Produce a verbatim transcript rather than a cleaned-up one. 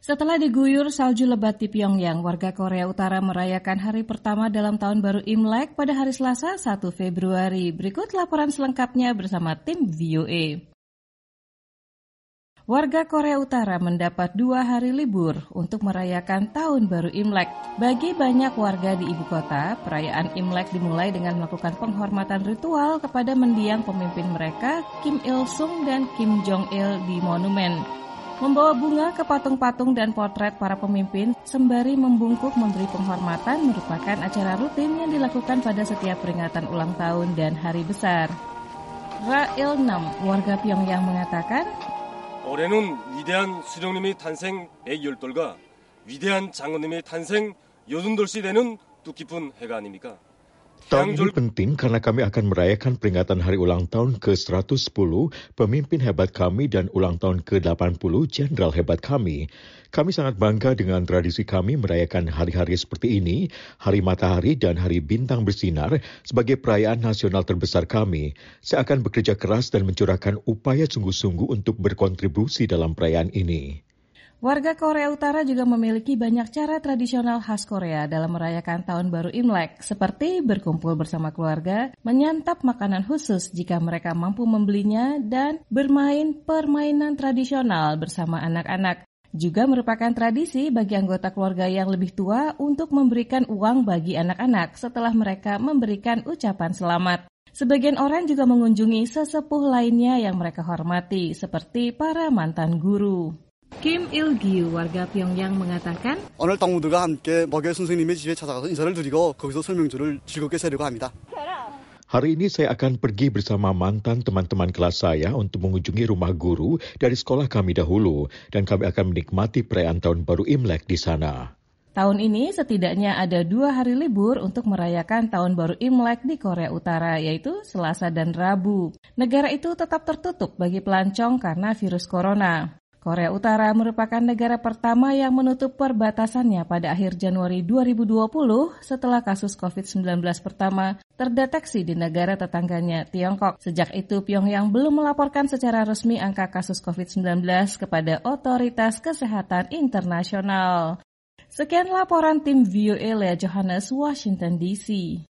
Setelah diguyur salju lebat di Pyongyang, warga Korea Utara merayakan hari pertama dalam tahun baru Imlek pada hari Selasa satu Februari. Berikut laporan selengkapnya bersama tim V O A. Warga Korea Utara mendapat dua hari libur untuk merayakan tahun baru Imlek. Bagi banyak warga di ibu kota, perayaan Imlek dimulai dengan melakukan penghormatan ritual kepada mendiang pemimpin mereka, Kim Il-sung dan Kim Jong-il di monumen. Membawa bunga ke patung-patung dan potret para pemimpin sembari membungkuk memberi penghormatan merupakan acara rutin yang dilakukan pada setiap peringatan ulang tahun dan hari besar. Ra Il-nam, warga Pyongyang mengatakan, 올해는 위대한 수령님의 탄생 백십 돌과 위대한 장군님의 탄생 여든 돌씩 되는 뜻깊은 해가 아닙니까? Tahun ini penting karena kami akan merayakan peringatan hari ulang tahun ke seratus sepuluh pemimpin hebat kami dan ulang tahun ke delapan puluh jenderal hebat kami. Kami sangat bangga dengan tradisi kami merayakan hari-hari seperti ini, Hari Matahari dan Hari Bintang Bersinar sebagai perayaan nasional terbesar kami. Saya akan bekerja keras dan mencurahkan upaya sungguh-sungguh untuk berkontribusi dalam perayaan ini. Warga Korea Utara juga memiliki banyak cara tradisional khas Korea dalam merayakan Tahun Baru Imlek, seperti berkumpul bersama keluarga, menyantap makanan khusus jika mereka mampu membelinya, dan bermain permainan tradisional bersama anak-anak. Juga merupakan tradisi bagi anggota keluarga yang lebih tua untuk memberikan uang bagi anak-anak setelah mereka memberikan ucapan selamat. Sebagian orang juga mengunjungi sesepuh lainnya yang mereka hormati, seperti para mantan guru. Kim Il-gyu, warga Pyongyang mengatakan, 오늘 동무들과 함께 먹여 선생님의 집에 찾아가서 인사를 드리고 거기서 설명조를 즐겁게 세려고 합니다. Hari ini saya akan pergi bersama mantan teman-teman kelas saya untuk mengunjungi rumah guru dari sekolah kami dahulu dan kami akan menikmati perayaan Tahun Baru Imlek di sana. Tahun ini setidaknya ada dua hari libur untuk merayakan Tahun Baru Imlek di Korea Utara, yaitu Selasa dan Rabu. Negara itu tetap tertutup bagi pelancong karena virus corona. Korea Utara merupakan negara pertama yang menutup perbatasannya pada akhir Januari dua ribu dua puluh setelah kasus covid sembilan belas pertama terdeteksi di negara tetangganya, Tiongkok. Sejak itu, Pyongyang belum melaporkan secara resmi angka kasus covid sembilan belas kepada otoritas kesehatan internasional. Sekian laporan tim V O A Lea Johannes, Washington D C.